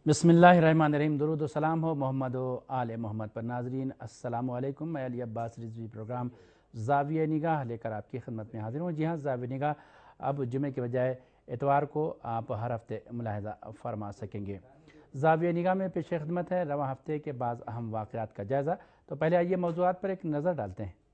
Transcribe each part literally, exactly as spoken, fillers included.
बिस्मिल्लाहिर्रहमानिर्रहीम। दुरूद व सलाम हो मोहम्मद व आले मोहम्मद पर। नाजरीन अस्सलामु अलैकुम। मैं अली अब्बास रिजवी प्रोग्राम ज़ाविया निगाह लेकर आपकी खिदमत में हाजिर हूँ। जी हाँ, ज़ाविया निगाह अब जुमे के बजाय इतवार को आप हर हफ्ते मुलाहिज़ा फरमा सकेंगे। ज़ाविया निगाह में पेश खिदमत है रवां हफ्ते के बाद अहम वाक़यात का जायज़ा। तो पहले आइए मौज़ूआत पर एक नज़र डालते हैं।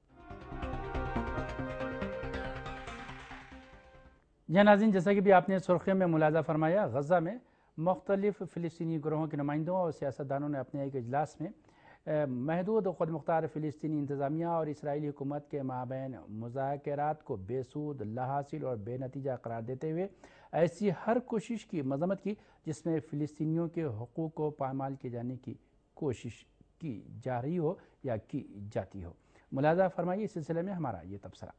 जी नाज़रीन, जैसा कि भी आपने सुर्खियों में मुलाहिज़ा फरमाया, गज़ा में मुख्तलिफ़ फ़िलिस्तीनी ग्रोहों के नुमाइंदों और सियासतदानों ने अपने एक इजलास में महदूद ख़ुद मुख्तार फ़िलिस्तीनी इंतज़ामिया और इसराइली हुकूमत के माबैन मुज़ाकरात को बेसूद, लाहासिल और बेनतीजा करार देते हुए ऐसी हर कोशिश की मज़म्मत की जिसमें फ़िलिस्तीनियों के हुकूक़ को पामाल किए जाने की कोशिश की जा रही हो या की जाती हो। मुलाहिज़ा फरमाइए इस सिलसिले में हमारा ये तबसरा।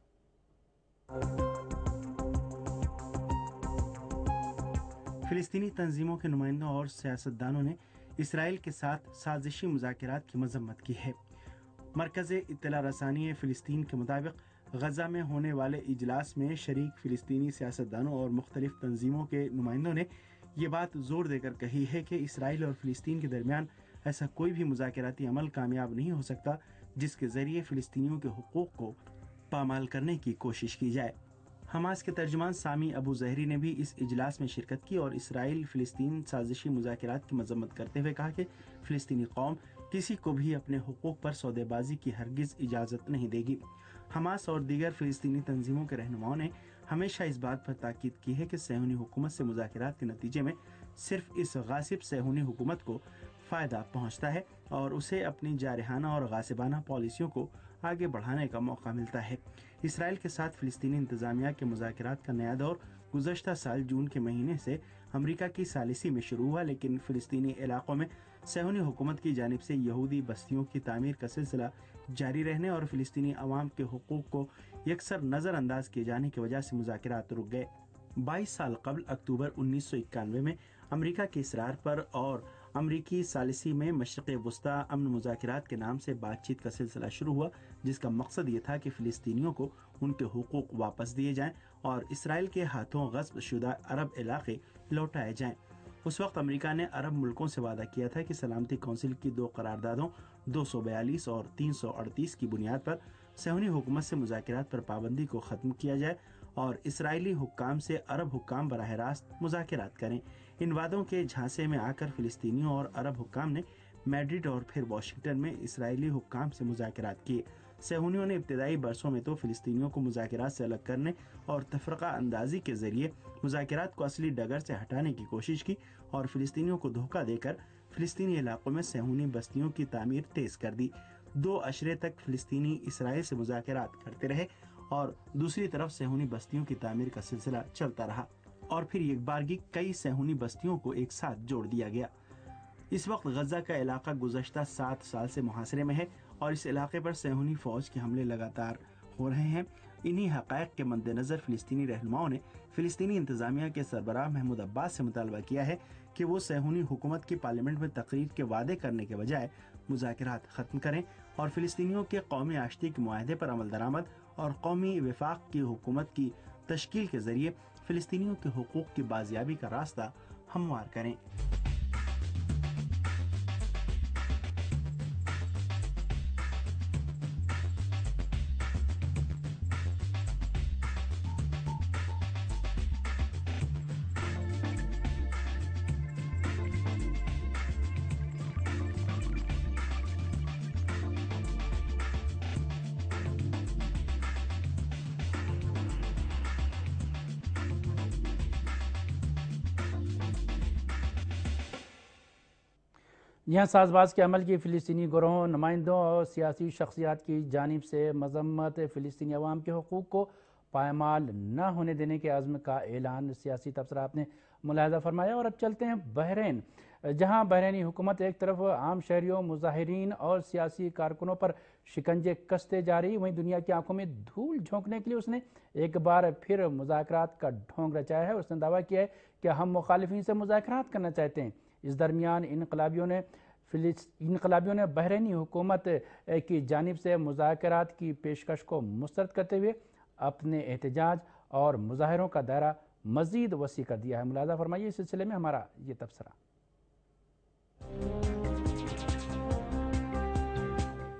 फ़िलिस्तीनी तंजीमों के नुमाइंदों और सियासतदानों ने इसराइल के साथ साजिशी मुज़ाकरात की मजम्मत की है। मरकज़ इत्तला रसानी फ़िलिस्तीन के मुताबिक गज़ा में होने वाले इजलास में शरीक फ़िलिस्तीनी सियासतदानों और मुख्तलिफ तंजीमों के नुमाइंदों ने ये बात जोर देकर कही है कि इसराइल और फ़िलिस्तीन के दरमियान ऐसा कोई भी मुज़ाकराती अमल कामयाब नहीं हो सकता जिसके ज़रिए फ़िलिस्तीनियों के हुकूक़ को पामाल करने की कोशिश की जाए। हमास के तर्जुमान सामी अबू जहरी ने भी इस इजलास में शिरकत की और इसराइल फ़िलिस्तीन साजिशी मुज़ाकरात की मजम्मत करते हुए कहा कि फ़िलिस्तीनी कौम किसी को भी अपने हुकूक़ पर सौदेबाजी की हरगिज़ इजाज़त नहीं देगी। हमास और दीगर फ़िलिस्तीनी तंजीमों के रहनुमाओं ने हमेशा इस बात पर ताकीद की है कि सहूनी हुकूमत से मुज़ाकरात के नतीजे में सिर्फ इस गासिब सहूनी हुकूमत को फ़ायदा पहुँचता है और उसे अपनी जारहाना और गासिबाना पॉलिसियों को आगे बढ़ाने का मौका मिलता है। इसराइल के साथ फ़िलिस्तीनी इंतज़ामिया के मुज़ाकरात का नया दौर गुज़श्ता साल जून के महीने से अमरीका की सालिसी में शुरू हुआ, लेकिन फ़िलिस्तीनी इलाक़ों में सहूनी हुकूमत की जानिब से यहूदी बस्तियों की तामीर का सिलसिला जारी रहने और फ़िलिस्तीनी अवाम के हुकूक़ को यकसर नज़रअंदाज किए जाने की वजह से मुज़ाकरात रुक गए। बाईस साल कबल अक्टूबर उन्नीस सौ इक्यानवे में अमरीका के इसरार पर और अमरीकी सालिसी में मशरिक़ वुस्ता अमन मुज़ाकरात के नाम से बातचीत का सिलसिला शुरू हुआ, जिसका मकसद ये था कि फ़िलिस्तीनियों को उनके हुकूक़ वापस दिए जाएं और इसराइल के हाथों गस्ब शुदा अरब इलाक़े लौटाए जाएं। उस वक्त अमरीका ने अरब मुल्कों से वादा किया था कि सलामती कौंसिल की दो करारदादों दो सौ बयालीस और तीन सौ अड़तीस की बुनियाद पर सहूनी हुकूमत से मुज़ाकरात पर पाबंदी को ख़त्म किया जाए और इसराइली हुक्काम से अरब हुक्काम बराह रास्त मुज़ाकरात करें। इन वादों के झांसे में आकर फ़िलिस्तीनियों और अरब हुक्काम ने मैड्रिड और फिर वाशिंगटन में इसराइली हुक्काम से मुज़ाकरात किए। सहूनियों ने इब्तदाई बरसों में तो फ़िलिस्तीनियों को मुज़ाकरात से अलग करने और तफरका अंदाजी के ज़रिए मुज़ाकरात को असली डगर से हटाने की कोशिश की और फ़िलिस्तीनियों को धोखा देकर फ़िलिस्तीनी इलाकों में सहूनी बस्तियों की तामीर तेज़ कर दी। दो अशरे तक फ़िलिस्तीनी इसराइल से मुज़ाकरात करते रहे और दूसरी तरफ सहूनी बस्तियों की तामीर का सिलसिला चलता रहा और फिर एक बारगी कई सहूनी बस्तियों को एक साथ जोड़ दिया गया। इस वक्त गजा का इलाका गुज़श्ता सात साल से मुहासरे में है और इस इलाके पर सहूनी फौज के हमले लगातार हो रहे हैं। इन्हीं हक़ाइक़ के मद्देनज़र फ़िलिस्तीनी रहनुमाओं ने फ़िलिस्तीनी इंतज़ामिया के सरबराह महमूद अब्बास से मुतालबा किया है कि वो सहूनी हुकूमत की पार्लियामेंट में तकरीर के वादे करने के बजाय मुज़ाकरात ख़त्म करें और फ़िलिस्तीनियों के कौमी आश्ती के मुआहदे पर अमल दरामद और कौमी वफाक की हुकूमत की तश्कील के ज़रिए फ़िलिस्तीनियों के हुकूक़ की बाजियाबी का रास्ता हमवार करें। यहाँ साजबाज के अमल की फ़िलिस्तीनी ग्रोहों, नुमाइंदों और सियासी शख्सियात की जानिब से मजम्मत फ़िलिस्तीनी अवाम के हुकूक़ को पायमाल न होने देने के आज़म का ऐलान। सियासी तबसरा आपने मुलाहिज़ा फरमाया। और अब चलते हैं बहरीन, जहाँ बहरीनी हुकूमत एक तरफ आम शहरियों, मुजाहिरीन और सियासी कारकुनों पर शिकंजे कसते जा रही, वहीं दुनिया की आंखों में धूल झोंकने के लिए उसने एक बार फिर मुज़ाकरात का ढोंग रचाया है। उसने दावा किया है कि हम मुखालिफिन से मुज़ाकरात करना चाहते हैं। इस दरमियान इनकलाबियों ने इनकलाबियों ने बहरीनी हुकूमत की जानिब से मुज़ाकरात की पेशकश को मुस्तरद करते हुए अपने एहतजाज और मुजाहरों का दायरा मज़ीद वसी कर दिया है। मुलाहिज़ा फरमाइए इस सिलसिले में हमारा ये तबसरा।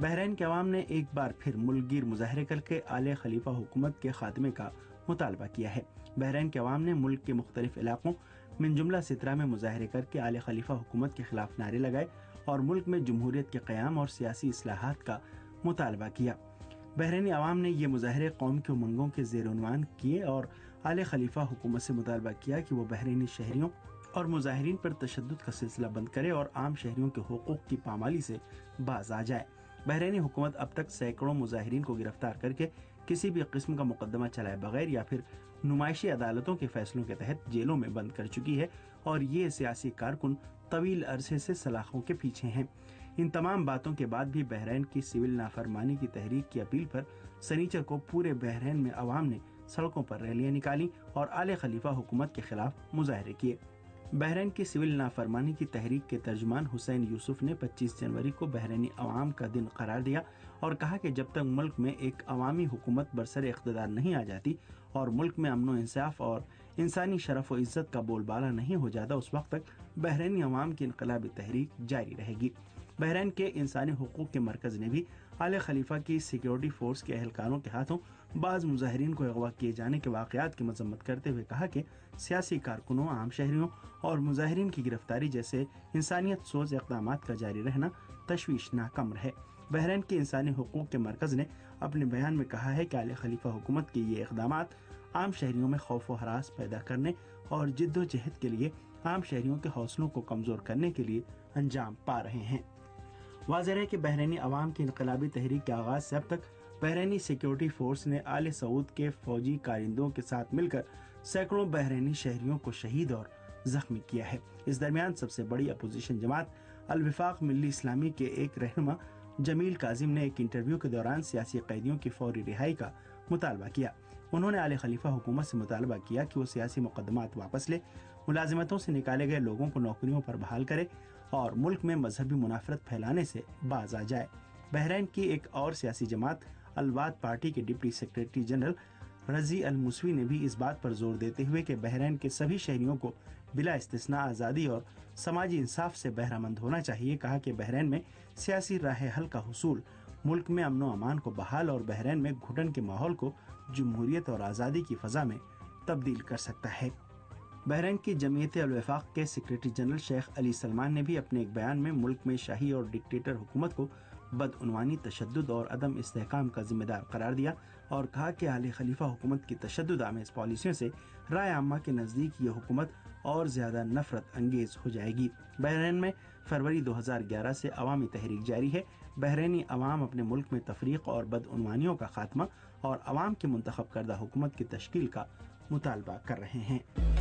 بحرین کے عوام نے ایک بار پھر ملک گیر مظاہرے کر کے آل خلیفہ حکومت کے خاتمے کا مطالبہ کیا ہے۔ بحرین کے عوام نے ملک کے مختلف علاقوں من جملہ سترہ میں مظاہرے کر کے آل خلیفہ حکومت کے خلاف نعرے لگائے اور ملک میں جمہوریت کے قیام اور سیاسی اصلاحات کا مطالبہ کیا۔ بحرینی عوام نے یہ مظاہرے قوم کے امنگوں کے زیر عنوان کیے اور آل خلیفہ حکومت سے مطالبہ کیا کہ وہ بحرینی شہریوں اور مظاہرین پر تشدد کا سلسلہ بند کرے اور عام شہریوں کے حقوق کی پامالی سے باز آ جائے۔ بحرینی حکومت اب تک سینکڑوں مظاہرین کو گرفتار کر کے کسی بھی قسم کا مقدمہ چلائے بغیر یا پھر نمائشی عدالتوں کے فیصلوں کے تحت جیلوں میں بند کر چکی ہے اور یہ سیاسی کارکن طویل عرصے سے سلاخوں کے پیچھے ہیں۔ ان تمام باتوں کے بعد بھی بحرین کی سول نافرمانی کی تحریک کی اپیل پر سنیچر کو پورے بحرین میں عوام نے سڑکوں پر ریلیاں نکالی اور آل خلیفہ حکومت کے خلاف مظاہرے کیے۔ بحرین کی سول نافرمانی کی تحریک کے ترجمان حسین یوسف نے پچیس جنوری کو بحرینی عوام کا دن قرار دیا اور کہا کہ جب تک ملک میں ایک عوامی حکومت برسر اقتدار نہیں آ جاتی اور ملک میں امن و انصاف اور انسانی شرف و عزت کا بول بالا نہیں ہو جاتا، اس وقت تک بحرینی عوام کی انقلابی تحریک جاری رہے گی۔ بحرین کے انسانی حقوق کے مرکز نے بھی آل خلیفہ کی سیکیورٹی فورس کے اہلکاروں کے ہاتھوں بعض مظاہرین کو اغوا کیے جانے کے واقعات کی مذمت کرتے ہوئے کہا کہ سیاسی کارکنوں، عام شہریوں اور مظاہرین کی گرفتاری جیسے انسانیت سوز اقدامات کا جاری رہنا تشویشناک امر ہے۔ بحرین کے انسانی حقوق کے مرکز نے اپنے بیان میں کہا ہے کہ آل خلیفہ حکومت کے یہ اقدامات عام شہریوں میں خوف و ہراس پیدا کرنے اور جد و جہد کے لیے عام شہریوں کے حوصلوں کو کمزور کرنے کے لیے انجام پا رہے ہیں۔ واضح ہے کہ بحرینی عوام کی انقلابی تحریک کے آغاز سے اب تک بحرینی سیکیورٹی فورس نے آل سعود کے فوجی کارندوں کے ساتھ مل کر سینکڑوں بحرینی شہریوں کو شہید اور زخمی کیا ہے۔ اس درمیان سب سے بڑی اپوزیشن جماعت الوفاق ملی اسلامی کے ایک رہنما جمیل کاظم نے ایک انٹرویو کے دوران سیاسی قیدیوں کی فوری رہائی کا مطالبہ کیا۔ انہوں نے آل خلیفہ حکومت سے مطالبہ کیا کہ وہ سیاسی مقدمات واپس لے، ملازمتوں سے نکالے گئے لوگوں کو نوکریوں پر بحال کرے اور ملک میں مذہبی منافرت پھیلانے سے باز آ جائے۔ بحرین کی ایک اور سیاسی جماعت الواد پارٹی کے deputy secretary general Razi al-Musawi نے بھی اس بات پر زور دیتے ہوئے کہ بحرین کے سبھی شہریوں کو بلا استثناء آزادی اور سماجی انصاف سے بہرہ مند ہونا چاہیے، کہا کہ بحرین میں سیاسی راہ حل کا حصول ملک میں امن و امان کو بحال اور بحرین میں گھٹن کے ماحول کو جمہوریت اور آزادی کی فضا میں تبدیل کر سکتا ہے۔ بحرین کی جمعیت الوفاق کے سیکریٹری جنرل شیخ علی سلمان نے بھی اپنے ایک بیان میں ملک میں شاہی اور ڈکٹیٹر حکومت کو بدعنوانی، تشدد اور عدم استحکام کا ذمہ دار قرار دیا اور کہا کہ آل خلیفہ حکومت کی تشدد آمیز پالیسیوں سے رائے عامہ کے نزدیک یہ حکومت اور زیادہ نفرت انگیز ہو جائے گی۔ بحرین میں فروری دو ہزار گیارہ سے عوامی تحریک جاری ہے۔ بحرینی عوام اپنے ملک میں تفریق اور بدعنوانیوں کا خاتمہ اور عوام کی منتخب کردہ حکومت کی تشکیل کا مطالبہ کر رہے ہیں۔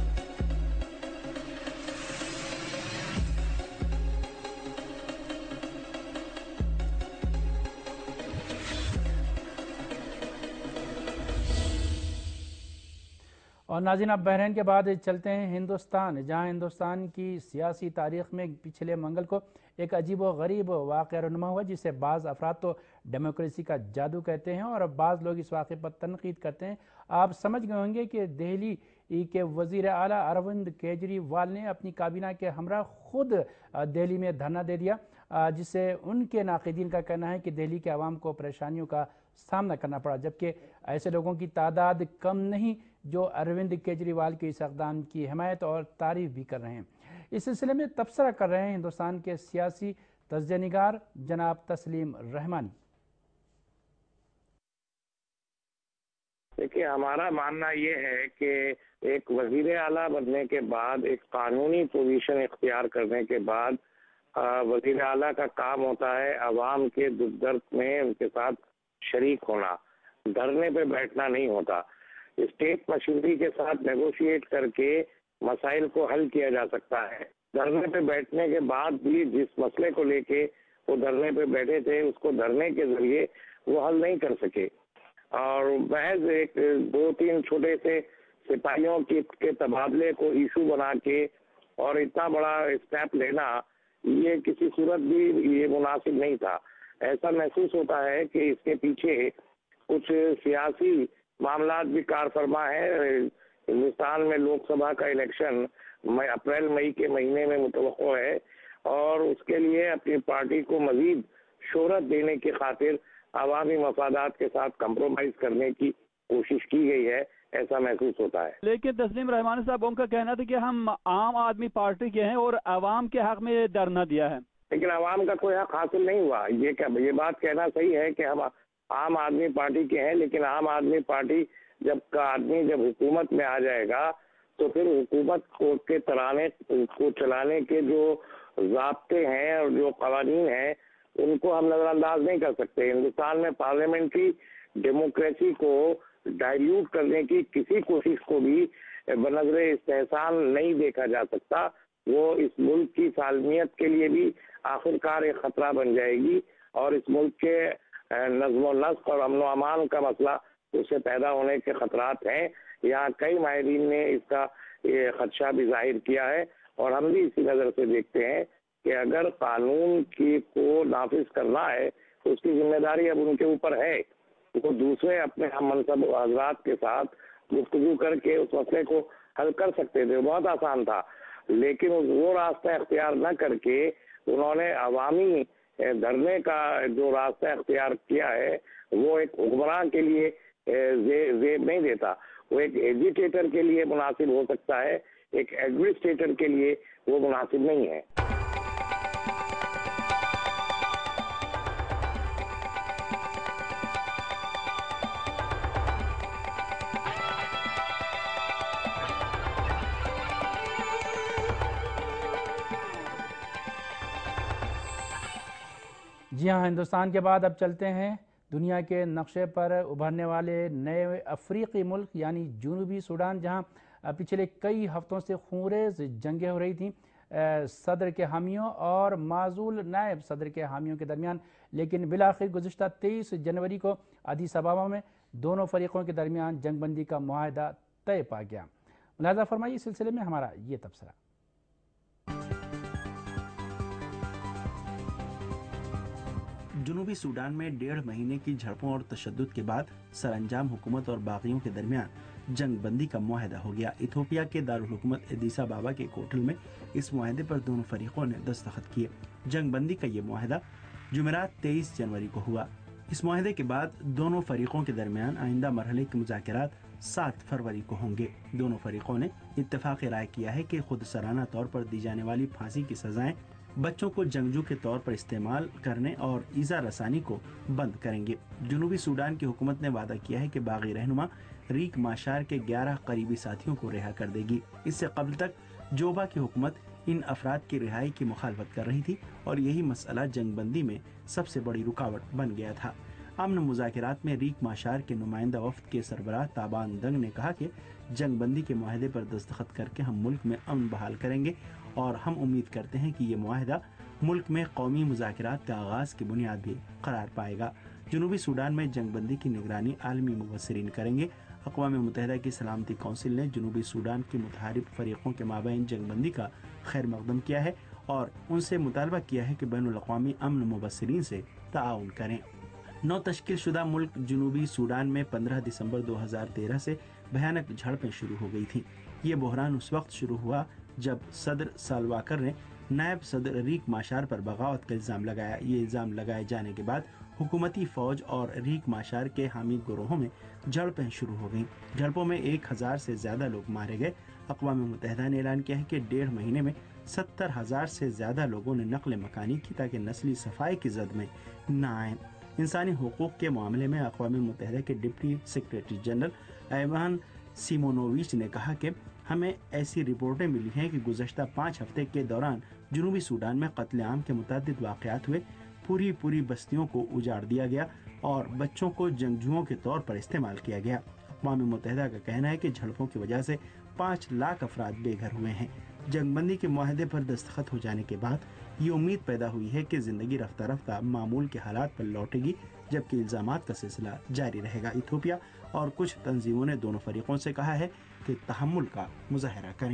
اور ناظرین، اب بحرین کے بعد چلتے ہیں ہندوستان، جہاں ہندوستان کی سیاسی تاریخ میں پچھلے منگل کو ایک عجیب و غریب واقعہ رونما ہوا، جسے بعض افراد تو ڈیموکریسی کا جادو کہتے ہیں اور بعض لوگ اس واقعے پر تنقید کرتے ہیں۔ آپ سمجھ گئے ہوں گے کہ دہلی کے وزیر اعلیٰ اروند کیجریوال نے اپنی کابینہ کے ہمراہ خود دہلی میں دھرنا دے دیا، جس سے ان کے ناقدین کا کہنا ہے کہ دہلی کے عوام کو پریشانیوں کا سامنا کرنا پڑا، جبکہ ایسے لوگوں کی تعداد کم نہیں جو اروند کیجریوال کے اس اقدام کی حمایت اور تعریف بھی کر رہے ہیں۔ اس سلسلے میں تبصرہ کر رہے ہیں ہندوستان کے سیاسی تجزیہ نگار جناب تسلیم رحمانی۔ دیکھیے، ہمارا ماننا یہ ہے کہ ایک وزیر اعلیٰ بننے کے بعد، ایک قانونی پوزیشن اختیار کرنے کے بعد وزیر اعلیٰ کا کام ہوتا ہے عوام کے دکھ درد میں ان کے ساتھ شریک ہونا، دھرنے پہ بیٹھنا نہیں ہوتا۔ اسٹیٹ مشینری کے ساتھ نیگوشیٹ کر کے مسائل کو حل کیا جا سکتا ہے۔ دھرنے پہ بیٹھنے کے بعد بھی جس مسئلے کو لے کے وہ دھرنے پہ بیٹھے تھے، اس کو دھرنے کے ذریعے وہ حل نہیں کر سکے، اور محض ایک دو تین چھوٹے سے سپاہیوں کے تبادلے کو ایشو بنا کے اور اتنا بڑا اسٹیپ لینا، یہ کسی صورت بھی یہ مناسب نہیں تھا۔ ایسا محسوس ہوتا ہے کہ اس کے پیچھے کچھ سیاسی معاملات بھی کار فرما ہے۔ ہندوستان میں لوک سبھا کا الیکشن اپریل مئی کے مہینے میں متوقع ہے، اور اس کے لیے اپنی پارٹی کو مزید شہرت دینے کی خاطر عوامی مفادات کے ساتھ کمپرومائز کرنے کی کوشش کی گئی ہے، ایسا محسوس ہوتا ہے۔ لیکن تسلیم رحمانی صاحب ان کا کہنا تھا کہ ہم عام آدمی پارٹی کے ہیں اور عوام کے حق میں دھرنا دیا ہے، لیکن عوام کا کوئی حق حاصل نہیں ہوا۔ یہ کیا یہ بات کہنا صحیح ہے کہ ہم عام آدمی پارٹی کے ہیں، لیکن عام آدمی پارٹی جب کا آدمی جب حکومت میں آ جائے گا تو پھر حکومت کو کے ترانے کو چلانے کے جو ضابطے ہیں اور جو قوانین ہیں ان کو ہم نظر انداز نہیں کر سکتے۔ ہندوستان میں پارلیمنٹری ڈیموکریسی کو ڈائلیوٹ کرنے کی کسی کوشش کو بھی بنظر استحسان نہیں دیکھا جا سکتا۔ وہ اس ملک کی سالمیت کے لیے بھی آخرکار ایک خطرہ بن جائے گی، اور اس ملک کے نظم و نسق اور امن و امان کا مسئلہ اس سے پیدا ہونے کے خطرات ہیں۔ یہاں کئی ماہرین نے اس کا یہ خدشہ بھی ظاہر کیا ہے، اور ہم بھی اسی نظر سے دیکھتے ہیں کہ اگر قانون کی کو نافذ کرنا ہے تو اس کی ذمہ داری اب ان کے اوپر ہے۔ وہ دوسرے اپنے ہم منصب حضرات کے ساتھ گفتگو کر کے اس مسئلے کو حل کر سکتے تھے، بہت آسان تھا، لیکن وہ راستہ اختیار نہ کر کے انہوں نے عوامی دھرنے کا جو راستہ اختیار کیا ہے وہ ایک حکمران کے لیے زیب نہیں دیتا، وہ ایک ایجیٹیٹر کے لیے مناسب ہو سکتا ہے، ایک ایڈمنسٹریٹر کے لیے وہ مناسب نہیں ہے۔ جی ہاں، ہندوستان کے بعد اب چلتے ہیں دنیا کے نقشے پر ابھرنے والے نئے افریقی ملک یعنی جنوبی سوڈان، جہاں پچھلے کئی ہفتوں سے خونریز جنگیں ہو رہی تھیں صدر کے حامیوں اور معزول نائب صدر کے حامیوں کے درمیان، لیکن بالآخر گزشتہ تیئیس جنوری کو ادیس ابابا میں دونوں فریقوں کے درمیان جنگ بندی کا معاہدہ طے پا گیا۔ ملاحظہ فرمائیے اس سلسلے میں ہمارا یہ تبصرہ۔ جنوبی سوڈان میں ڈیڑھ مہینے کی جھڑپوں اور تشدد کے بعد سر انجام حکومت اور باغیوں کے درمیان جنگ بندی کا معاہدہ ہو گیا۔ ایتھوپیا کے دارالحکومت ادیس ابابا کے کوٹل میں اس معاہدے پر دونوں فریقوں نے دستخط کیے۔ جنگ بندی کا یہ معاہدہ جمعرات تیئیس جنوری کو ہوا۔ اس معاہدے کے بعد دونوں فریقوں کے درمیان آئندہ مرحلے کے مذاکرات سات فروری کو ہوں گے۔ دونوں فریقوں نے اتفاق رائے کیا ہے کہ خود سرانہ طور پر دی جانے والی پھانسی کی سزائیں بچوں کو جنگجو کے طور پر استعمال کرنے اور ایذا رسانی کو بند کریں گے۔ جنوبی سوڈان کی حکومت نے وعدہ کیا ہے کہ باغی رہنما ریک ماشار کے گیارہ قریبی ساتھیوں کو رہا کر دے گی۔ اس سے قبل تک جوبا کی حکومت ان افراد کی رہائی کی مخالفت کر رہی تھی اور یہی مسئلہ جنگ بندی میں سب سے بڑی رکاوٹ بن گیا تھا۔ امن مذاکرات میں ریک ماشار کے نمائندہ وفد کے سربراہ تابان دنگ نے کہا کہ جنگ بندی کے معاہدے پر دستخط کر کے ہم ملک میں امن بحال کریں گے، اور ہم امید کرتے ہیں کہ یہ معاہدہ ملک میں قومی مذاکرات کا آغاز کی بنیاد بھی قرار پائے گا۔ جنوبی سوڈان میں جنگ بندی کی نگرانی عالمی مبصرین کریں گے۔ اقوام متحدہ کی سلامتی کونسل نے جنوبی سوڈان کے متحارب فریقوں کے مابین جنگ بندی کا خیر مقدم کیا ہے اور ان سے مطالبہ کیا ہے کہ بین الاقوامی امن مبصرین سے تعاون کریں۔ نو تشکیل شدہ ملک جنوبی سوڈان میں پندرہ دسمبر دو ہزار تیرہ سے بھیانک جھڑپیں شروع ہو گئی تھیں۔ یہ بحران اس وقت شروع ہوا جب صدر سالواکر نے نائب صدر ریک ماشار پر بغاوت کا الزام لگایا۔ یہ الزام لگائے جانے کے بعد حکومتی فوج اور ریک ماشار کے حامی گروہوں میں جھڑپیں شروع ہو گئیں۔ جھڑپوں میں ایک ہزار سے زیادہ لوگ مارے گئے۔ اقوام متحدہ نے اعلان کیا ہے کہ ڈیڑھ مہینے میں ستر ہزار سے زیادہ لوگوں نے نقل مکانی کی تاکہ نسلی صفائی کی زد میں نہ آئیں۔ انسانی حقوق کے معاملے میں اقوام متحدہ کے ڈپٹی سیکریٹری جنرل ایوان سیمونوویچ نے کہا کہ ہمیں ایسی رپورٹیں ملی ہیں کہ گزشتہ پانچ ہفتے کے دوران جنوبی سوڈان میں قتل عام کے متعدد واقعات ہوئے، پوری پوری بستیوں کو اجاڑ دیا گیا اور بچوں کو جنگجوؤں کے طور پر استعمال کیا گیا۔ اقوام متحدہ کا کہنا ہے کہ جھڑپوں کی وجہ سے پانچ لاکھ افراد بے گھر ہوئے ہیں۔ جنگ بندی کے معاہدے پر دستخط ہو جانے کے بعد یہ امید پیدا ہوئی ہے کہ زندگی رفتہ رفتہ معمول کے حالات پر لوٹے گی، جبکہ الزامات کا سلسلہ جاری رہے گا۔ ایتھوپیا اور کچھ تنظیموں نے دونوں فریقوں سے کہا ہے کہ تحمل کا مظاہرہ کریں۔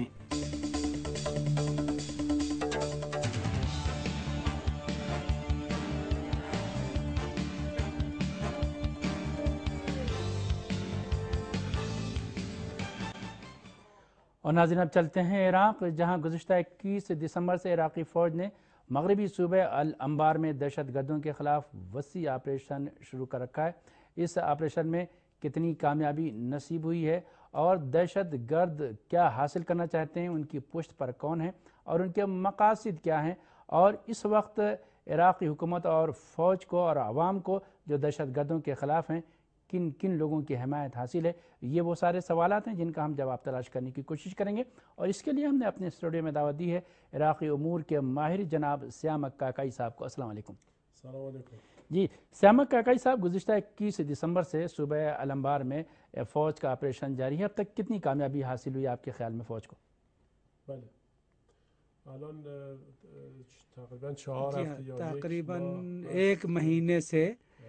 اور ناظرین اب چلتے ہیں عراق، جہاں گزشتہ اکیس دسمبر سے عراقی فوج نے مغربی صوبے الانبار میں دہشت گردوں کے خلاف وسیع آپریشن شروع کر رکھا ہے۔ اس آپریشن میں کتنی کامیابی نصیب ہوئی ہے اور دہشت گرد کیا حاصل کرنا چاہتے ہیں، ان کی پشت پر کون ہے اور ان کے مقاصد کیا ہیں، اور اس وقت عراقی حکومت اور فوج کو اور عوام کو جو دہشت گردوں کے خلاف ہیں کن کن لوگوں کی حمایت حاصل ہے، یہ وہ سارے سوالات ہیں جن کا ہم جواب تلاش کرنے کی کوشش کریں گے، اور اس کے لیے ہم نے اپنے اسٹوڈیو میں دعوت دی ہے عراقی امور کے ماہر جناب سیامک کاکائی صاحب کو۔ السلام علیکم۔ السلام علیکم جی سیامک کاکائی صاحب، گزشتہ اکیس دسمبر سے صوبہ الانبار میں فوج کا آپریشن جاری ہے، اب تک کتنی کامیابی حاصل ہوئی آپ کے خیال میں فوج کو؟ بله الان تقریبا چهار جی هفته یا تقریباً یک ایک مہینے سے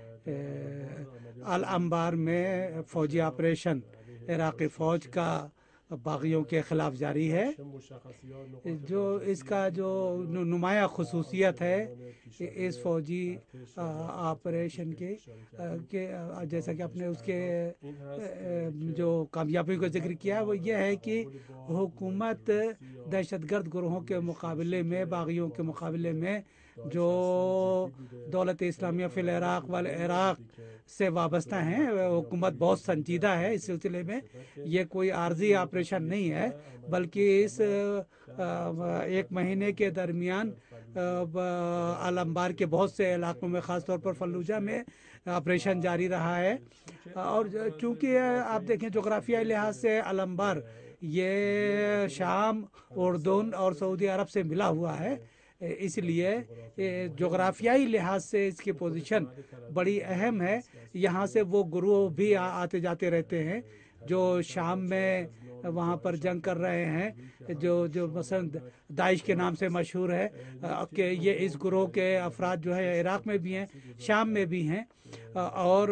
الانبار میں فوجی آپریشن عراقی فوج کا باغیوں کے خلاف جاری ہے۔ جو اس کا جو نمایاں خصوصیت ہے اس فوجی آپریشن کے کہ جیسا کہ آپ نے اس کے جو کامیابی کا ذکر کیا وہ یہ ہے کہ حکومت دہشت گرد گروہوں کے مقابلے میں، باغیوں کے مقابلے میں جو دولت اسلامیہ فی العراق والعراق سے وابستہ ہیں، حکومت بہت سنجیدہ ہے اس سلسلے میں۔ یہ کوئی عارضی آپریشن نہیں ہے بلکہ اس ایک مہینے کے درمیان الانبار کے بہت سے علاقوں میں، خاص طور پر فلوجہ میں آپریشن جاری رہا ہے۔ اور چونکہ آپ دیکھیں جغرافیائی لحاظ سے الانبار یہ شام، اردن اور سعودی عرب سے ملا ہوا ہے، اس لیے جغرافیائی لحاظ سے اس کی پوزیشن بڑی اہم ہے۔ یہاں سے وہ گروہ بھی آتے جاتے رہتے ہیں جو شام میں وہاں پر جنگ کر رہے ہیں، جو جو مثلا داعش کے نام سے مشہور ہے کہ یہ اس گروہ کے افراد جو ہے عراق میں بھی ہیں، شام میں بھی ہیں، اور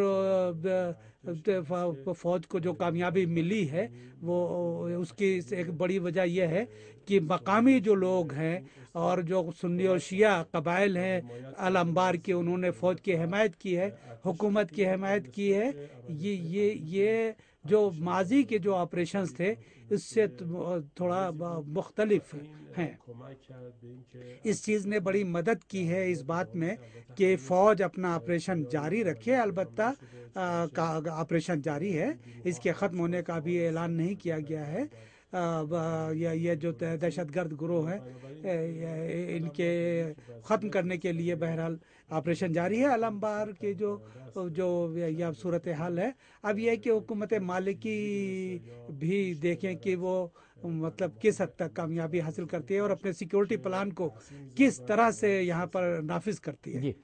فوج کو جو کامیابی ملی ہے وہ اس کی ایک بڑی وجہ یہ ہے کہ مقامی جو لوگ ہیں اور جو سنی اور شیعہ قبائل ہیں الانبار کے، انہوں نے فوج کی حمایت کی ہے، حکومت کی حمایت کی ہے۔ یہ یہ یہ جو ماضی کے جو آپریشنز تھے اس سے تھوڑا مختلف ہیں۔ اس چیز نے بڑی مدد کی ہے اس بات میں کہ فوج اپنا آپریشن جاری رکھے، البتہ آپریشن جاری ہے، اس کے ختم ہونے کا بھی اعلان نہیں کیا گیا ہے۔ یہ جو دہشت گرد گروہ ہیں ان کے ختم کرنے کے لیے بہرحال آپریشن جاری ہے۔ الانبار کے جو جو یہ صورت حال ہے اب یہ ہے کہ حکومت مالکی بھی دیکھیں کہ وہ مطلب کس حد تک کامیابی حاصل کرتی ہے اور اپنے سیکیورٹی پلان کو کس طرح سے یہاں پر نافذ کرتی ہے۔ جی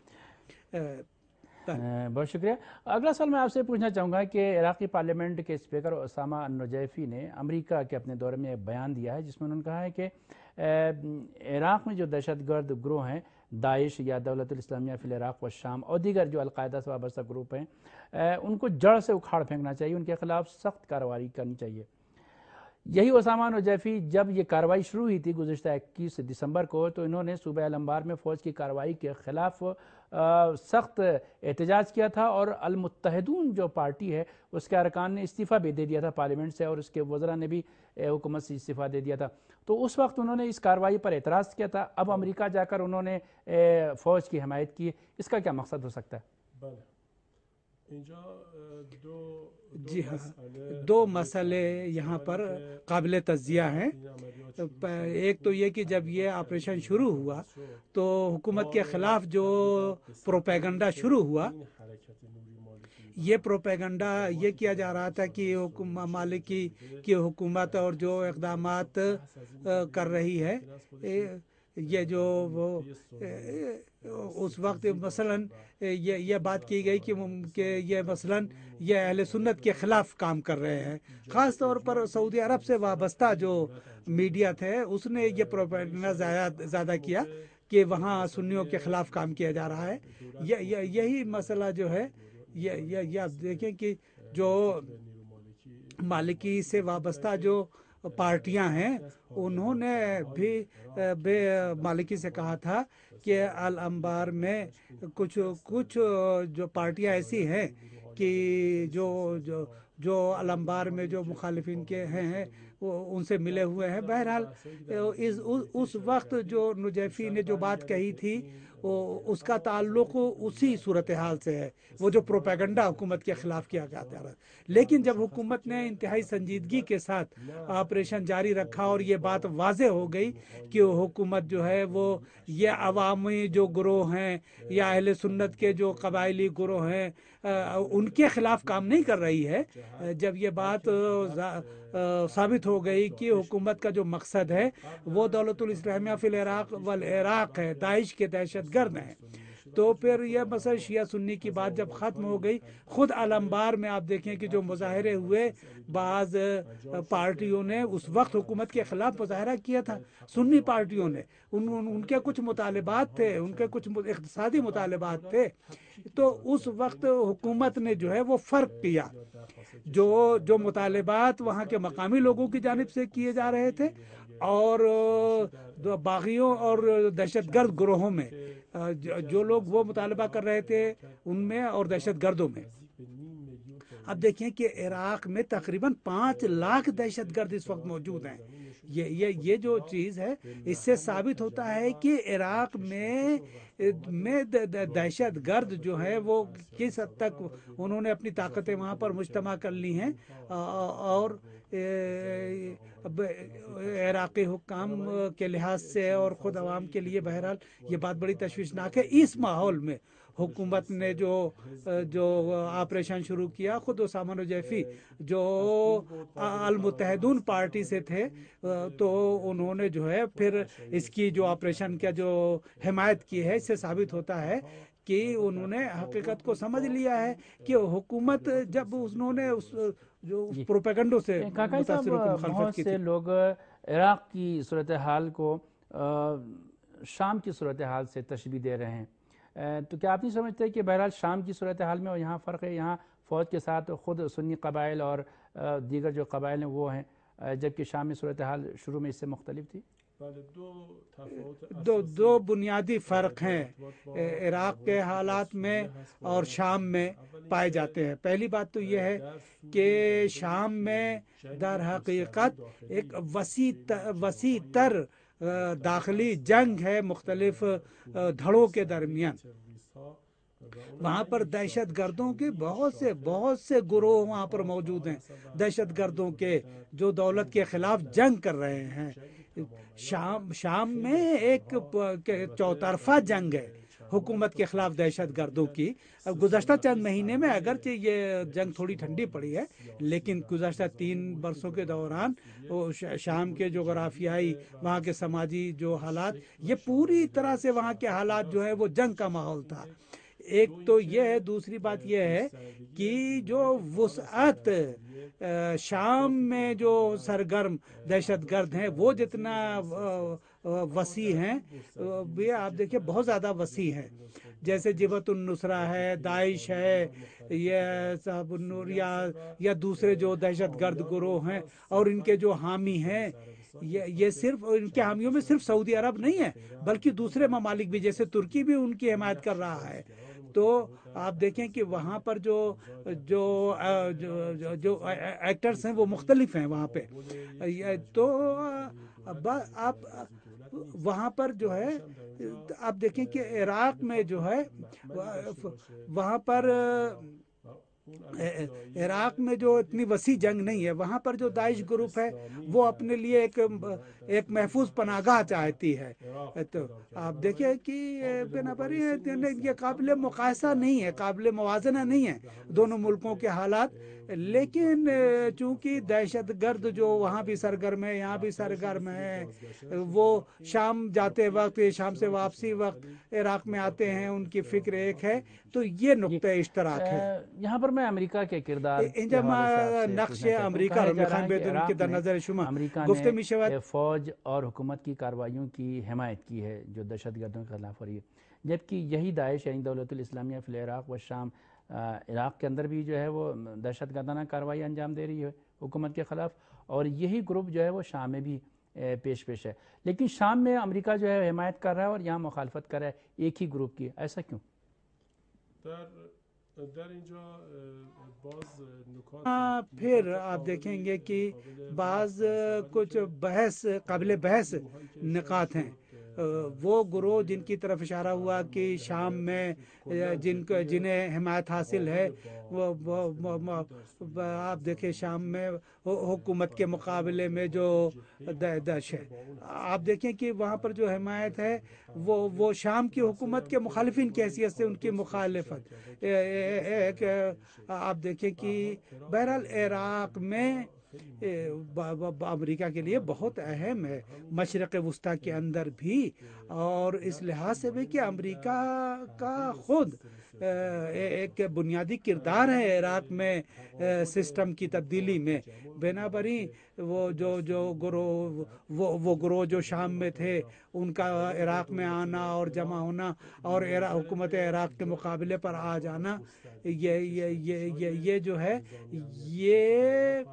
بہت شکریہ۔ اگلا سوال میں آپ سے پوچھنا چاہوں گا کہ عراقی پارلیمنٹ کے اسپیکر اسامہ النجیفی نے امریکہ کے اپنے دورے میں بیان دیا ہے جس میں انہوں نے کہا ہے کہ عراق میں جو دہشت گرد گروہ ہیں، داعش یا دولت الاسلامیہ فی العراق و شام اور دیگر جو القاعدہ سے وابستہ گروپ ہیں، ان کو جڑ سے اکھاڑ پھینکنا چاہیے، ان کے خلاف سخت کارروائی کرنی چاہیے۔ یہی اسامہ النجیفی جب یہ کارروائی شروع ہوئی تھی گزشتہ اکیس دسمبر کو، تو انہوں نے صوبہ الانبار میں فوج کی کارروائی کے خلاف سخت احتجاج کیا تھا، اور المتحدون جو پارٹی ہے اس کے ارکان نے استعفیٰ بھی دے دیا تھا پارلیمنٹ سے، اور اس کے وزراء نے بھی حکومت سے استعفیٰ دے دیا تھا۔ تو اس وقت انہوں نے اس کارروائی پر اعتراض کیا تھا، اب امریکہ جا کر انہوں نے فوج کی حمایت کی، اس کا کیا مقصد ہو سکتا ہے؟ جی ہاں، دو مسئلے یہاں پر قابل تجزیہ ہیں۔ ایک تو یہ کہ جب یہ آپریشن شروع ہوا تو حکومت کے خلاف جو پروپیگنڈا شروع ہوا، یہ پروپیگنڈا یہ کیا جا رہا تھا کہ مالکی کی حکومت اور جو اقدامات کر رہی ہے، یہ جو وہ اس وقت مثلاً یہ یہ بات کی گئی کہ کہ یہ مثلاً یہ اہل سنت کے خلاف کام کر رہے ہیں۔ خاص طور پر سعودی عرب سے وابستہ جو میڈیا تھے اس نے یہ پروپیگنڈا زیادہ کیا کہ وہاں سنیوں کے خلاف کام کیا جا رہا ہے۔ یہی مسئلہ جو ہے یہ آپ دیکھیں کہ جو مالکی سے وابستہ جو پارٹیاں ہیں انہوں نے بھی بے مالکی سے کہا تھا کہ الانبار میں کچھ کچھ جو پارٹیاں ایسی ہیں کہ جو جو جو الانبار میں جو مخالفین کے ہیں ان سے ملے ہوئے ہیں. بہرحال اس اس وقت جو نجیفی نے جو بات کہی تھی اس کا تعلق اسی صورتحال سے ہے، وہ جو پروپیگنڈا حکومت کے خلاف کیا جا رہا ہے. لیکن جب حکومت نے انتہائی سنجیدگی کے ساتھ آپریشن جاری رکھا اور یہ بات واضح ہو گئی کہ حکومت جو ہے وہ یہ عوامی جو گروہ ہیں یا اہل سنت کے جو قبائلی گروہ ہیں ان کے خلاف کام نہیں کر رہی ہے، جب یہ بات ثابت ہو گئی کہ حکومت کا جو مقصد ہے وہ دولت الاسلامیہ فی العراق والعراق ہے، داعش کے دہشت گرد ہیں، تو پھر یہ مسئلہ شیعہ سنی کی بات جب ختم ہو گئی. خود علمبار میں آپ دیکھیں کہ جو مظاہرے ہوئے، بعض پارٹیوں نے اس وقت حکومت کے خلاف مظاہرہ کیا تھا، سنی پارٹیوں نے، ان ان کے کچھ مطالبات تھے، ان کے کچھ اقتصادی مطالبات تھے، تو اس وقت حکومت نے جو ہے وہ فرق کیا. جو جو مطالبات وہاں کے مقامی لوگوں کی جانب سے کیے جا رہے تھے اور باغیوں اور دہشت گرد گروہوں میں جو لوگ وہ مطالبہ کر رہے تھے ان میں اور دہشت گردوں میں. اب دیکھیں کہ عراق میں تقریباً پانچ لاکھ دہشت گرد اس وقت موجود ہیں. یہ یہ یہ جو چیز ہے اس سے ثابت ہوتا ہے کہ عراق میں میں دہشت گرد جو ہے وہ کس حد تک انہوں نے اپنی طاقتیں وہاں پر مجتمع کر لی ہیں. اور عراقی حکام کے لحاظ سے اور خود عوام کے لیے بہرحال یہ بات بڑی تشویشناک ہے. اس ماحول میں حکومت نے جو جو آپریشن شروع کیا، خود اسامہ نجیفی جو المتحدون پارٹی سے تھے تو انہوں نے جو ہے پھر اس کی جو آپریشن کا جو حمایت کی ہے، اس سے ثابت ہوتا ہے کہ انہوں نے حقیقت کو سمجھ لیا ہے کہ حکومت جب انہوں نے اس جو پروپیگنڈوں سے متاثر ہو کر بہت سے لوگ عراق کی صورتحال کو شام کی صورتحال سے تشبیہ دے رہے ہیں، تو کیا آپ نہیں سمجھتے کہ بہرحال شام کی صورتحال میں اور یہاں فرق ہے؟ یہاں فوج کے ساتھ خود سنی قبائل اور دیگر جو قبائل ہیں وہ ہیں، جبکہ شام میں صورتحال شروع میں اس سے مختلف تھی. دو دو بنیادی فرق ہیں عراق کے حالات میں اور شام میں پائے جاتے ہیں. پہلی بات تو یہ ہے کہ شام میں در حقیقت ایک وسیع وسیع تر داخلی جنگ ہے مختلف دھڑوں کے درمیان. وہاں پر دہشت گردوں کے بہت سے بہت سے گروہ وہاں پر موجود ہیں، دہشت گردوں کے جو دولت کے خلاف جنگ کر رہے ہیں. شام شام میں ایک چوطرفہ جنگ ہے حکومت کے خلاف دہشت گردوں کی. اب گزشتہ چند مہینے میں اگرچہ یہ جنگ تھوڑی ٹھنڈی پڑی ہے، لیکن گزشتہ تین برسوں کے دوران شام کے جغرافیائی وہاں کے سماجی جو حالات، یہ پوری طرح سے وہاں کے حالات جو ہے وہ جنگ کا ماحول تھا. ایک تو یہ ہے، دوسری بات یہ ہے کہ جو وسعت شام میں جو سرگرم دہشت گرد ہیں وہ جتنا وسیع ہیں، یہ آپ دیکھیں بہت زیادہ وسیع ہیں. جیسے جبہت النصرہ ہے، داعش ہے، یہ صاحب النور یا یا دوسرے جو دہشت گرد گروہ ہیں اور ان کے جو حامی ہیں، یہ یہ صرف ان کے حامیوں میں صرف سعودی عرب نہیں ہے بلکہ دوسرے ممالک بھی، جیسے ترکی بھی ان کی حمایت کر رہا ہے. تو آپ دیکھیں کہ وہاں پر جو جو جو ایکٹرز ہیں وہ مختلف ہیں وہاں پہ. تو آپ وہاں پر جو ہے آپ دیکھیں کہ عراق میں جو ہے وہاں پر عراق میں جو اتنی وسیع جنگ نہیں ہے، وہاں پر جو داعش گروپ ہے وہ اپنے لیے ایک ایک محفوظ پناہ گاہ چاہتی ہے. تو آپ دیکھیں کہ بنابراً یہ قابل مقایسہ نہیں ہے، قابل موازنہ نہیں ہے دونوں ملکوں کے حالات. لیکن چونکہ دہشت گرد جو وہاں بھی سرگرم ہے، یہاں بھی سرگرم ہے، وہ شام جاتے وقت، شام سے واپسی وقت عراق میں آتے ہیں، ان کی فکر ایک ہے، تو یہ نقطہ اشتراک ہے. یہاں پر میں امریکہ کے کردار نقش امریکہ کے در نظر شما امریکہ نے فوج اور حکومت کی کارروائیوں کی حمایت کی ہے جو دہشت گردوں کے خلاف ہو رہی ہے، جبکہ یہی داعش یعنی دولت الاسلامیہ فی العراق و شام عراق کے اندر بھی جو ہے وہ دہشت گردانہ کارروائی انجام دے رہی ہے حکومت کے خلاف، اور یہی گروپ جو ہے وہ شام میں بھی پیش پیش ہے. لیکن شام میں امریکہ جو ہے حمایت کر رہا ہے اور یہاں مخالفت کر رہا ہے ایک ہی گروپ کی، ایسا کیوں؟ در اینجا باز نکات ہاں پھر آپ دیکھیں گے کہ بعض کچھ بحث قابل بحث نکات ہیں وہ گروہ جن کی طرف اشارہ ہوا کہ شام میں جن کو جنہیں حمایت حاصل ہے وہ آپ دیکھیں شام میں حکومت کے مقابلے میں جو داعش ہے، آپ دیکھیں کہ وہاں پر جو حمایت ہے وہ وہ شام کی حکومت کے مخالفین کی حیثیت سے ان کی مخالفت ایک آپ دیکھیں کہ بہرحال عراق میں امریکہ کے لیے بہت اہم ہے، مشرق وسطیٰ کے اندر بھی، اور اس لحاظ سے بھی کہ امریکہ کا خود ایک بنیادی کردار ہے عراق میں سسٹم کی تبدیلی میں۔ بنابراین وہ جو جو گروہ وہ وہ گروہ جو شام میں تھے ان کا عراق میں آنا اور جمع ہونا اور حکومت عراق کے مقابلے پر آ جانا، یہ یہ یہ یہ یہ جو ہے یہ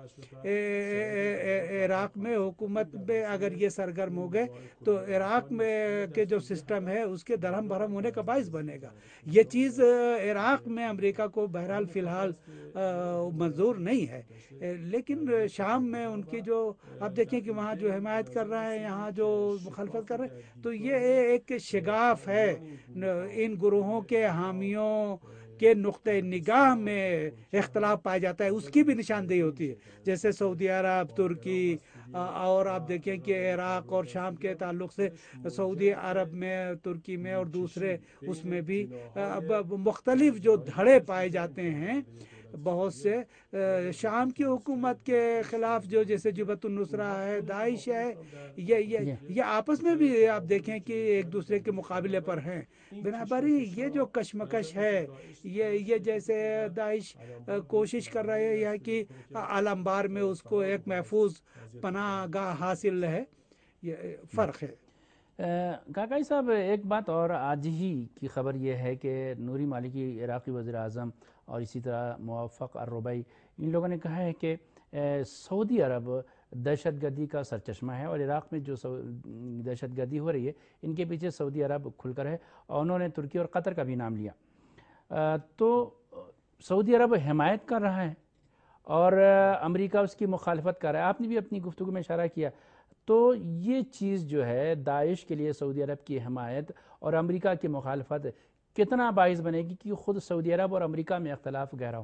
عراق میں حکومت میں اگر یہ سرگرم ہو گئے تو عراق میں کے جو سسٹم ہے اس کے درہم برہم ہونے کا باعث بنے گا۔ یہ چیز عراق میں امریکہ کو بہرحال فی الحال منظور نہیں ہے، لیکن شام میں ان کی جو آپ دیکھیں کہ وہاں جو حمایت کر رہا ہے یہاں جو مخالفت کر رہے ہیں، تو یہ ایک شگاف ہے ان گروہوں کے حامیوں کے نقطہ نگاہ میں اختلاف پایا جاتا ہے، اس کی بھی نشاندہی ہوتی ہے، جیسے سعودی عرب، ترکی، اور آپ دیکھیں کہ عراق اور شام کے تعلق سے سعودی عرب میں، ترکی میں اور دوسرے اس میں بھی مختلف جو دھڑے پائے جاتے ہیں بہت سے شام کی حکومت کے خلاف، جو جیسے جبہت النصرہ ہے، داعش ہے، یہ یہ یہ آپس میں بھی آپ دیکھیں کہ ایک دوسرے کے مقابلے پر ہیں۔ بنابراین یہ جو کشمکش ہے، یہ یہ جیسے داعش کوشش کر رہے ہے کہ الانبار میں اس کو ایک محفوظ پناہ گاہ حاصل ہے، یہ فرق ہے۔ کاکائی صاحب ایک بات اور آج ہی کی خبر یہ ہے کہ نوری مالکی عراقی وزیر اعظم اور اسی طرح موفق الربیعی ان لوگوں نے کہا ہے کہ سعودی عرب دہشت گردی کا سرچشمہ ہے اور عراق میں جو دہشت گردی ہو رہی ہے ان کے پیچھے سعودی عرب کھل کر ہے، اور انہوں نے ترکی اور قطر کا بھی نام لیا۔ تو سعودی عرب حمایت کر رہا ہے اور امریکہ اس کی مخالفت کر رہا ہے، آپ نے بھی اپنی گفتگو میں اشارہ کیا، تو یہ چیز جو ہے داعش کے لیے سعودی عرب کی حمایت اور امریکہ کی مخالفت کتنا باعث بنے گی کہ خود سعودی عرب اور امریکہ میں اختلاف گہرا ہو؟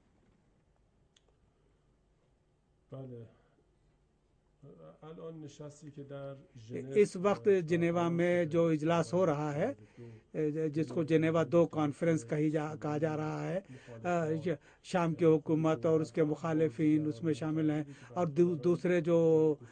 اس وقت جنیوا میں جو اجلاس ہو رہا ہے جس کو جنیوا دو کانفرنس کہی جا کہا جا رہا ہے، شام کی حکومت اور اس کے مخالفین اس میں شامل ہیں، اور دوسرے جو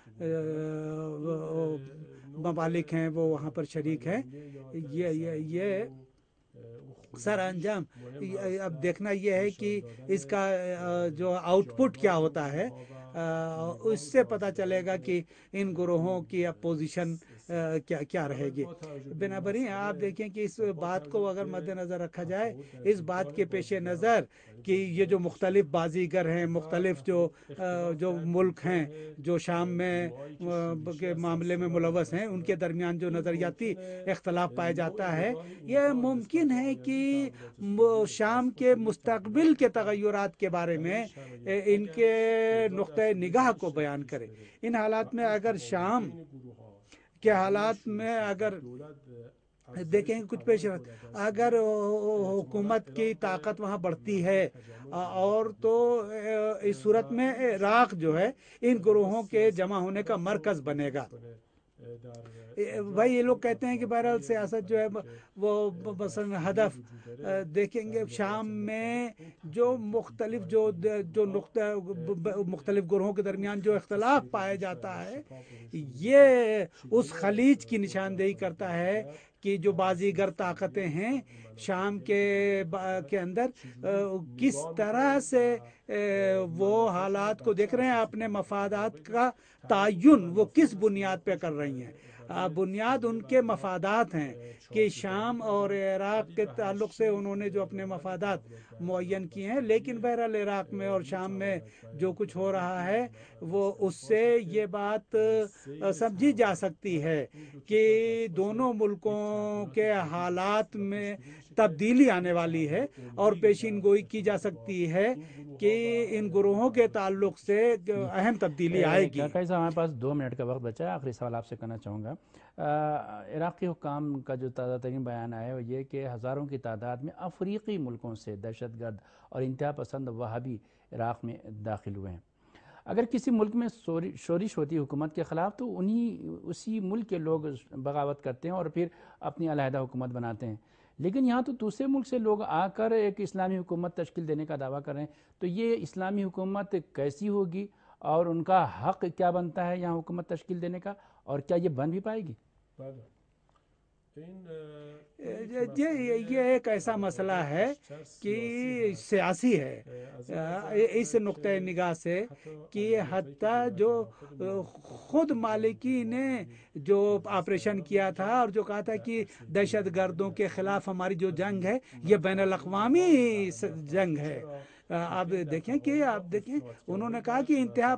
ممالک ہیں وہ وہاں پر شریک ہیں۔ یہ یہ یہ سر انجام اب دیکھنا یہ ہے کہ اس کا جو آؤٹ پٹ کیا ہوتا ہے، اس سے پتہ چلے گا کہ ان گروہوں کی اپوزیشن کیا کیا رہے گی۔ بنابراین آپ دیکھیں کہ اس بات کو اگر مد نظر رکھا جائے، اس بات کے پیش نظر کہ یہ جو مختلف بازیگر ہیں، مختلف جو جو ملک ہیں جو شام میں کے معاملے میں ملوث ہیں، ان کے درمیان جو نظریاتی اختلاف پایا جاتا ہے، یہ ممکن ہے کہ شام کے مستقبل کے تغیرات کے بارے میں ان کے نقطہ نگاہ کو بیان کرے۔ ان حالات میں اگر شام کے حالات میں اگر دیکھیں کچھ پیش رفت، اگر حکومت کی طاقت وہاں بڑھتی ہے اور تو اس صورت میں عراق جو ہے ان گروہوں کے جمع ہونے کا مرکز بنے گا۔ بھائی یہ لوگ کہتے ہیں کہ بہرحال سیاست جو ہے وہ مثلا ہدف دیکھیں گے شام میں جو مختلف جو جو نقطہ مختلف گروہوں کے درمیان جو اختلاف پایا جاتا ہے، یہ اس خلیج کی نشاندہی کرتا ہے کہ جو بازیگر طاقتیں ہیں شام کے کے اندر کس طرح سے وہ حالات کو دیکھ رہے ہیں، اپنے مفادات کا تعین وہ کس بنیاد پہ کر رہی ہیں، بنیاد ان کے مفادات ہیں کہ شام اور عراق کے تعلق سے انہوں نے جو اپنے مفادات معین کیے ہیں، لیکن بہرحال عراق میں اور شام میں جو کچھ ہو رہا ہے وہ اس سے یہ بات سمجھی جا سکتی ہے کہ دونوں ملکوں کے حالات میں تبدیلی آنے والی ہے، اور پیشین گوئی کی جا سکتی ہے کہ ان گروہوں کے تعلق سے اہم تبدیلی آئے گی۔ کاکا صاحب ہمارے پاس دو منٹ کا وقت بچا ہے، آخری سوال آپ سے کرنا چاہوں گا۔ عراقی حکام کا جو تازہ ترین بیان آیا ہے وہ یہ کہ ہزاروں کی تعداد میں افریقی ملکوں سے دہشت گرد اور انتہا پسند وہابی عراق میں داخل ہوئے ہیں۔ اگر کسی ملک میں شورش ہوتی حکومت کے خلاف تو انہی اسی ملک کے لوگ بغاوت کرتے ہیں اور پھر اپنی علیحدہ حکومت بناتے ہیں، لیکن یہاں تو دوسرے ملک سے لوگ آ کر ایک اسلامی حکومت تشکیل دینے کا دعویٰ کر رہے ہیں، تو یہ اسلامی حکومت کیسی ہوگی اور ان کا حق کیا بنتا ہے یہاں حکومت تشکیل دینے کا، اور کیا یہ بن بھی پائے گی؟ یہ ایک ایسا مسئلہ ہے کہ سیاسی ہے اس نقطۂ نگاہ سے کہ حتیٰ جو خود مالکی نے جو آپریشن کیا تھا اور جو کہا تھا کہ دہشت گردوں کے خلاف ہماری جو جنگ ہے یہ بین الاقوامی جنگ ہے، آپ دیکھیں کہ آپ دیکھیں انہوں نے کہا کہ انتہا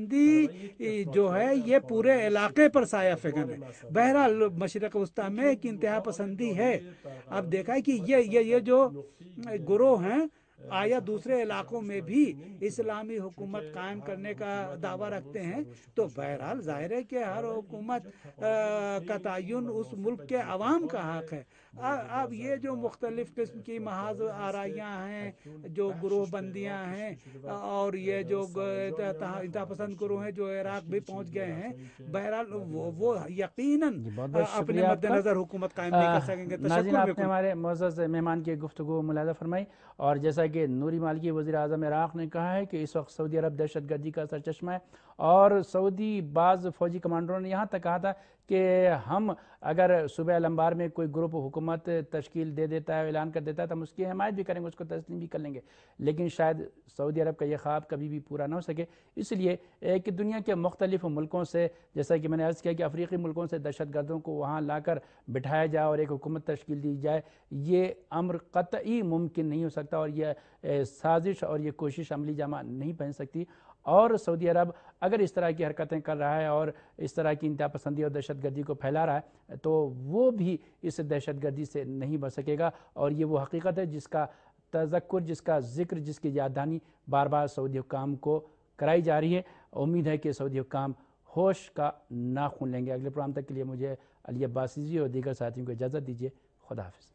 پسندی جو ہے یہ پورے علاقے پر سایہ فکن ہے۔ بہرحال مشرق وسطیٰ میں ایک انتہا پسندی ہے۔ اب دیکھا ہے کہ یہ یہ جو گروہ ہیں آیا دوسرے علاقوں میں بھی اسلامی حکومت قائم کرنے کا دعویٰ رکھتے ہیں، تو بہرحال ظاہر ہے کہ ہر حکومت کا تعین اس ملک کے عوام کا حق ہے۔ اب یہ جو مختلف قسم کی محاذ آرائیاں ہیں، جو گروہ بندیاں ہیں اور یہ جو انتہا پسند گروہ ہیں جو عراق بھی پہنچ گئے ہیں، بہرحال وہ یقیناً اپنے مد نظر حکومت قائم نہیں کر سکیں گے۔ ناظرین، آپ نے ہمارے معزز مہمان کی گفتگو ملاحظہ فرمائی، اور جیسا کہ نوری مالکی وزیر اعظم عراق نے کہا ہے کہ اس وقت سعودی عرب دہشت گردی کا سرچشمہ ہے، اور سعودی بعض فوجی کمانڈروں نے یہاں تک کہا تھا کہ ہم اگر صوبہ الانبار میں کوئی گروپ حکومت تشکیل دے دیتا ہے، اعلان کر دیتا ہے تو ہم اس کی حمایت بھی کریں گے، اس کو تسلیم بھی کر لیں گے، لیکن شاید سعودی عرب کا یہ خواب کبھی بھی پورا نہ ہو سکے۔ اس لیے کہ دنیا کے مختلف ملکوں سے، جیسا کہ میں نے عرض کیا کہ افریقی ملکوں سے دہشت گردوں کو وہاں لا کر بٹھایا جائے اور ایک حکومت تشکیل دی جائے، یہ امر قطعی ممکن نہیں ہو سکتا، اور یہ سازش اور یہ کوشش عملی جامہ نہیں پہن سکتی۔ اور سعودی عرب اگر اس طرح کی حرکتیں کر رہا ہے اور اس طرح کی انتہا پسندی اور دہشت گردی کو پھیلا رہا ہے تو وہ بھی اس دہشت گردی سے نہیں بچ سکے گا، اور یہ وہ حقیقت ہے جس کا تذکر، جس کا ذکر، جس کی یاددہانی بار بار سعودی حکام کو کرائی جا رہی ہے۔ امید ہے کہ سعودی حکام ہوش کا ناخن لیں گے۔ اگلے پروگرام تک کے لیے مجھے علی عباسی جی اور دیگر ساتھیوں کو اجازت دیجیے۔ خدا حافظ۔